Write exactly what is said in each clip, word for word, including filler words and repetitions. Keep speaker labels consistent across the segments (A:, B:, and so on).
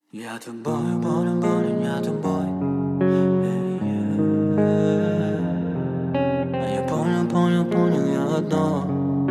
A: Я тобой болен, болен, я тобой. А я понял, понял, понял, я одно.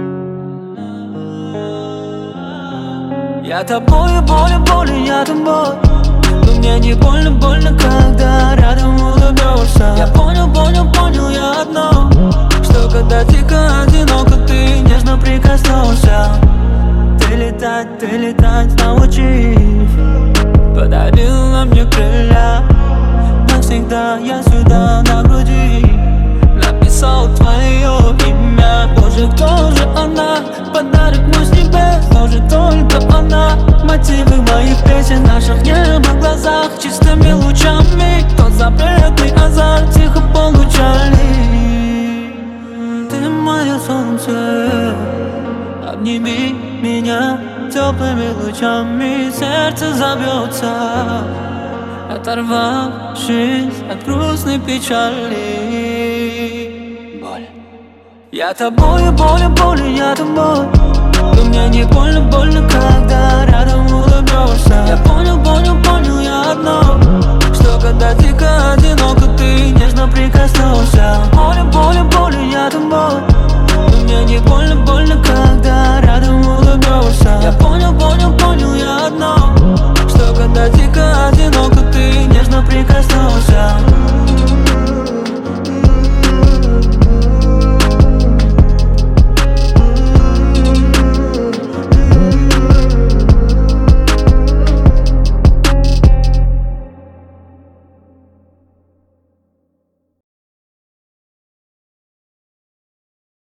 A: Я тобой болен, болен, я тобой. Но мне не больно, больно, когда рядом улыбнешься. Я понял, понял, понял, я одно. Что когда дико одиноко, ты нежно прикоснешься. Ты летать, ты летать научись. Подарила мне крылья. Навсегда я сюда на груди написал твое имя. Боже, кто же она? Подарок мой с небес. Тоже только она. Мотивы моих песен, наших небо в глазах. Чистыми лучами тот запретный азарт тихо получали. Ты мое солнце, обними меня теплыми лучами. Сердце забьется, оторвавшись от грустной печали. Боль. Я тобою болен, болен, я тобой. Но мне не больно, больно, как